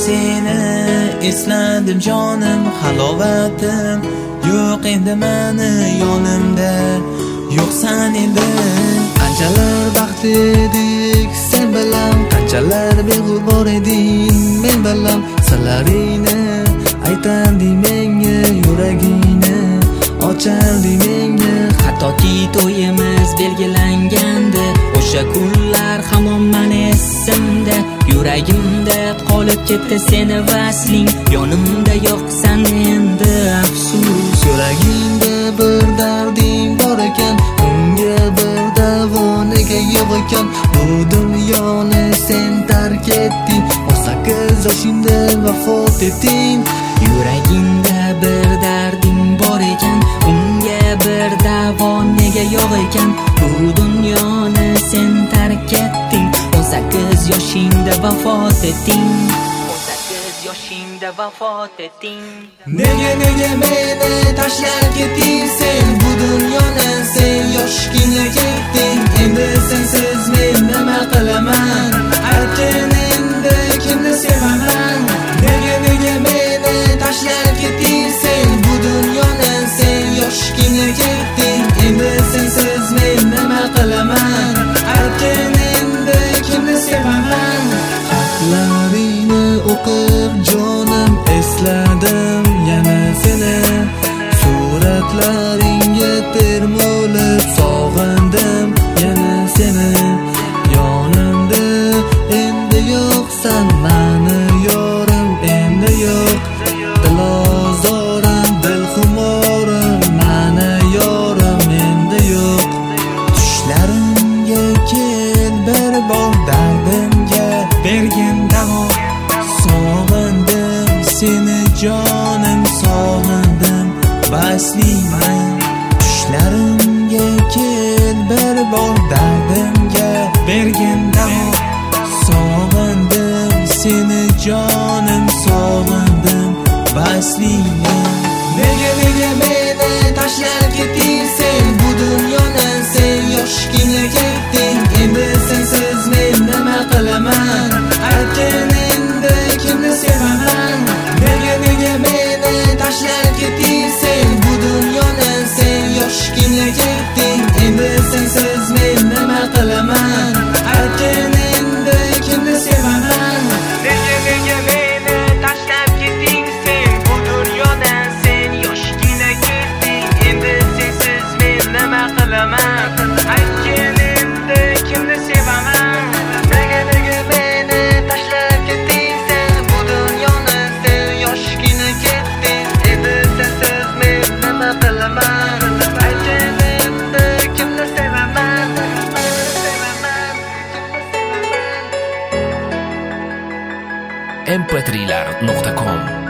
seni esladim jonim, halovatim yo'q endi meni yonimda, yo'qsan endi. Qanchalar baxt edik sen bilan, qanchalar beg'u bor eding men bilan. Sirlaringni aytarding menga, yuragingni ocharding menga. Hattoki to'yimiz belgilangandi, o'sha kunlar hamon meni esimda. Yuragimda qolib ketdi seni vasling, yonimda yo'qsan endi afsus. Yuragingda bir darding bor ekan, unga bir davo nega yo'q ekan? Bu dunyoni sen tark etding, 18 yoshingda vafot etding. Yuragingda bir darding bor ekan, unga bir davo nega yo'q ekan? Bu dunyoni sen tark etding, 18 yoshingda vafot etding. 18 yoshingda vafot etding. Nega meni tashlab ketding sen? Bu dunyoni sen yoshgina ketding. Endi sensiz men nima qilaman? Aytgin endi kimni sevaman? Nega meni tashlab ketding sen? Bu dunyoni sen yoshgina ketding. Endi sensiz men nima qilaman? Aytgin endi kimni sevaman? Xatlaringni o'qib jonim esladim yana seni. Suratlaringga termulib sog'indim yana seni. Yonimda endi yo'qsan mani yorim, endi yo'q. Dilozorim, dilxumorim, mani yorim endi yo'q. Tushlarimga kel bir bor, dardimga bergin davo. Sog'indim seni jonim, sog'indim basliman. Tushlarimga kel bir bor, dardimga bergin davo. Sog'indim seni jonim, sog'indim basliman. Nega meni tashlab ketding sen? Bu dunyoni sen yoshgina ketding. Endi sensiz men nima qilaman? Aytgin endi kimni sevaman? Nega meni tashlab ketding sen? Bu dunyoni sen yoshgina ketding. Endi sensiz men nima qilaman? Aytgin endi kimni sevaman? Nega meni tashlab ketding sen? Bu dunyoda sen yoshgina ketding. Endi sensiz men nima qilaman? Aytgin endi kimni sevaman? Nega meni tashlab ketding sen? Bu dunyoni sen yoshgina ketding. Endi sensiz men nima qilaman? Aytgin endi kimni sevaman? mp3lar.com